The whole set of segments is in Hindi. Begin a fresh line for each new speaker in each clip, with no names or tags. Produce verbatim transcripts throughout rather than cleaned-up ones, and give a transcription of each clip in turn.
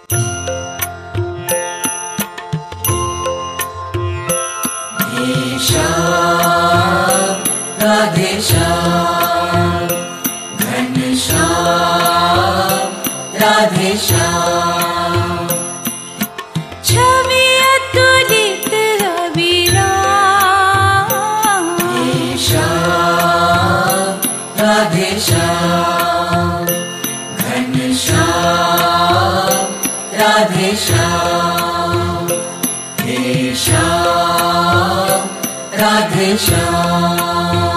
श्याम राधे श्याम घनश्याम राधे श्याम
छवि अतुलित अविराम।
श्याम राधे श्याम घनश्याम राधे श्याम हे श्याम राधे श्याम।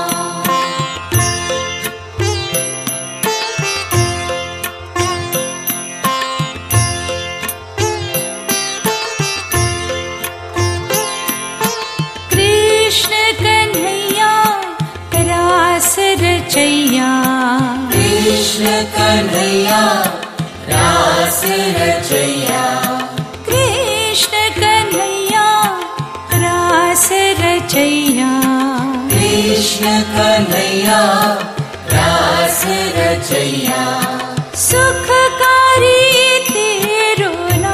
कृष्ण कन्हैया रास रचैया।
कृष्ण कन्हैया रास रचैया।
कृष्ण कन्हैया रास रचैया।
कृष्ण कन्हैया रास रचैया।
सुखकारी तेरो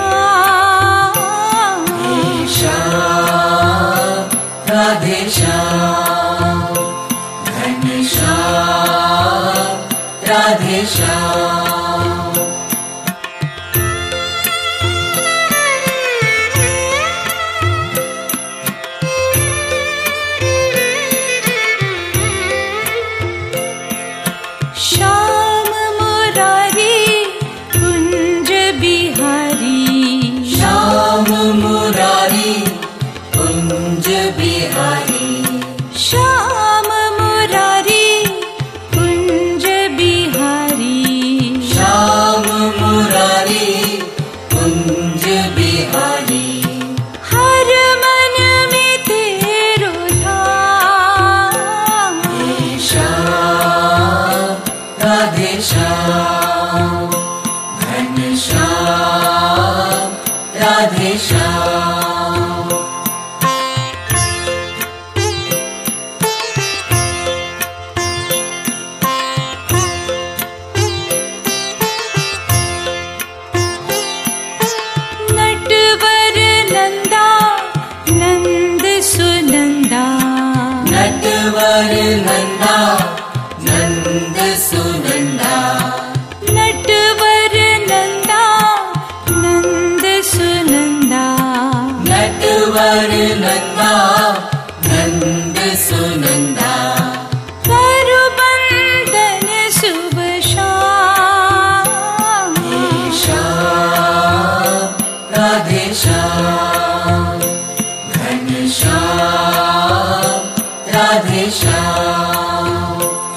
नाम।
श्याम राधे श्याम घनश्याम राधे श्याम।
श्याम मुरारी कुंज बिहारी।
श्याम मुरारी कुंज बिहारी।
श्याम मुरारी कुंज बिहारी।
श्याम मुरारी कुंज बिहारी।
हर मन में तेरो धाम।
श्याम राधे श्याम घनश्याम राधे श्याम।
नटवर नंदा नंद सुनंदा।
नटवर नंदा नंद सुनंदा।
नटवर नंदा नंद सुनंदा।
नटवर नंदा नंद सुनंदा।
करुबंधन शुभ श्याम।
श्याम राधे श्याम घनश्याम राधे श्याम।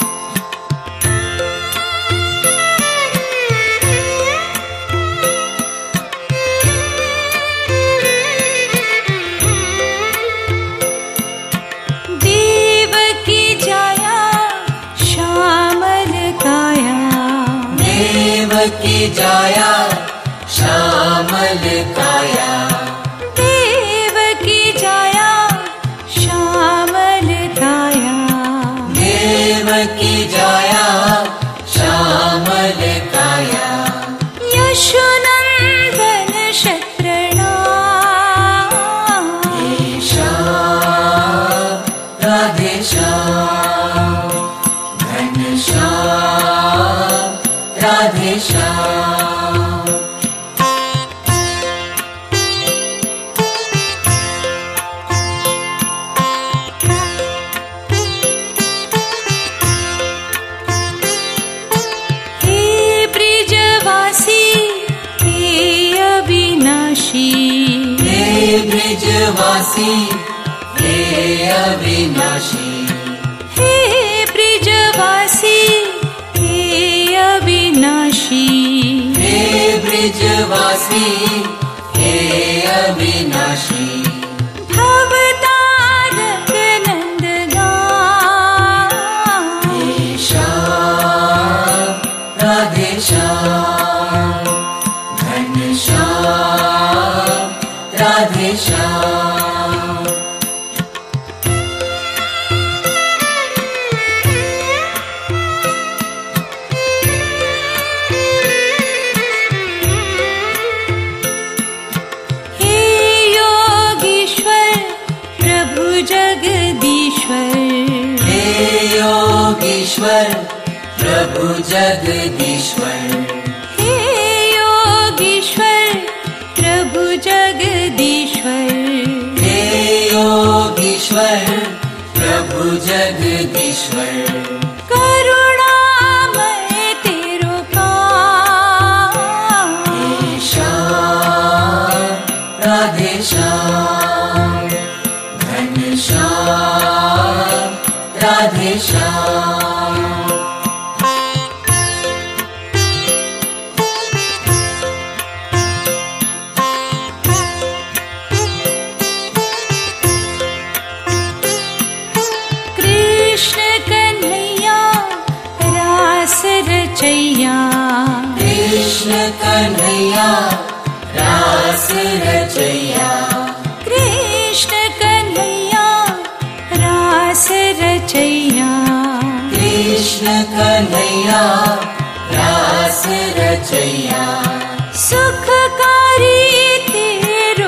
देव की जाया श्यामल काया।
देव की जाया श्यामल काया।
देव की जाया श्यामल काया।
देव की जाया श्यामल काया।
यशोनंदन शतप्रणाम।
श्याम राधे श्याम घनश्याम राधे श्याम।
हे ब्रिजवासी हे अविनाशी।
हे ब्रिजवासी हे अविनाशी।
हे ब्रिजवासी हे अविनाशी।
हे ब्रिजवासी हे अविनाशी।
भवतारक नंदगाम।
श्याम राधे श्याम घनश्याम राधे श्याम।
जगदीश्वर,
हे योगीश्वर प्रभु जगदीश्वर,
हे योगीश्वर प्रभु जगदीश्वर,
हे योगीश्वर प्रभु जगदीश्वर,
करुणामय तेरो काम,
हे श्याम राधे श्याम, घनश्याम राधे श्याम।
कृष्ण कन्हैया रास रचैया,
कृष्ण कन्हैया रास रचैया,
कृष्ण कन्हैया रास रचैया,
कृष्ण कन्हैया रास रचैया,
सुखकारी तेरो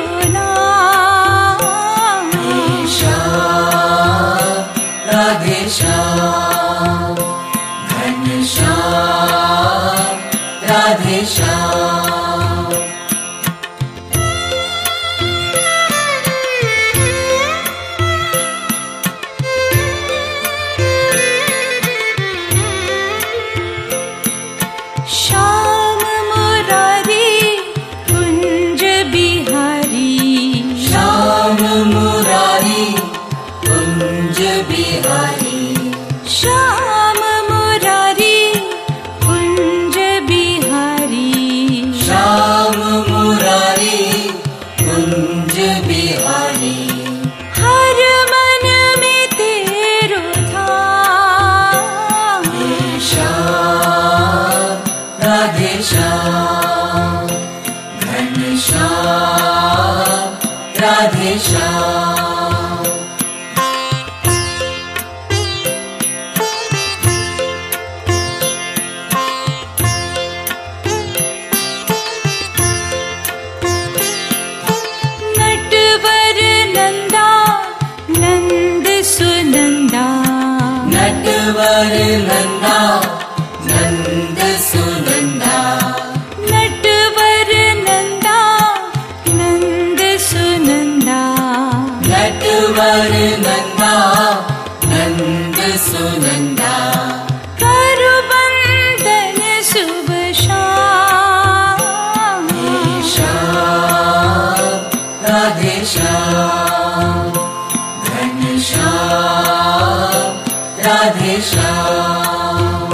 नाम,
हे श्याम राधे श्याम, घनश्याम राधे श्याम।
श्याम मुरारी कुंज बिहारी,
श्याम मुरारी कुंज बिहारी,
श्याम मुरारी कुंज बिहारी,
श्याम मुरारी कुंज बिहारी,
हर मन में तेरो धाम,
हे श्याम राधे श्याम, घनश्याम राधे श्याम।
नटवर नंदा नंद सुनंदा,
नटवर नंदा नंद सुनंदा,
नटवर नंदा नंद सुनंदा,
नटवर नंदा नंद सुनंदा,
करबंधन शुभ शाम,
हे श्याम राधे श्याम, घनश्याम राधे श्याम।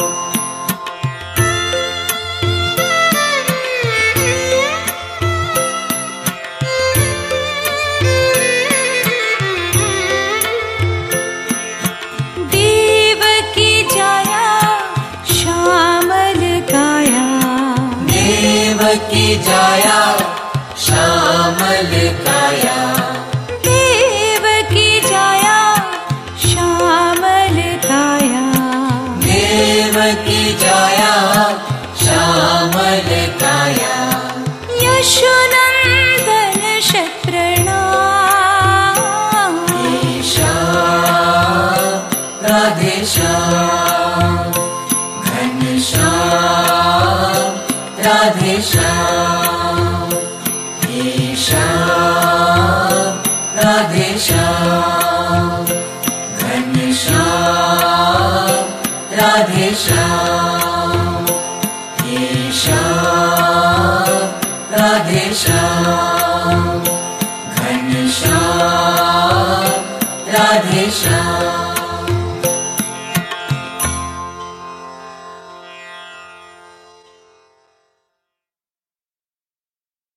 देव की जाया श्यामल काया,
देव की जाया श्यामल काया,
देव की जाया श्यामल काया,
देव की जाया श्यामल काया,
यशोनंदन शतप्रणाम,
हे श्याम राधे श्याम, घनश्याम राधे श्याम, हे श्याम राधे श्याम, घनश्याम राधे श्याम, हे श्याम राधे श्याम।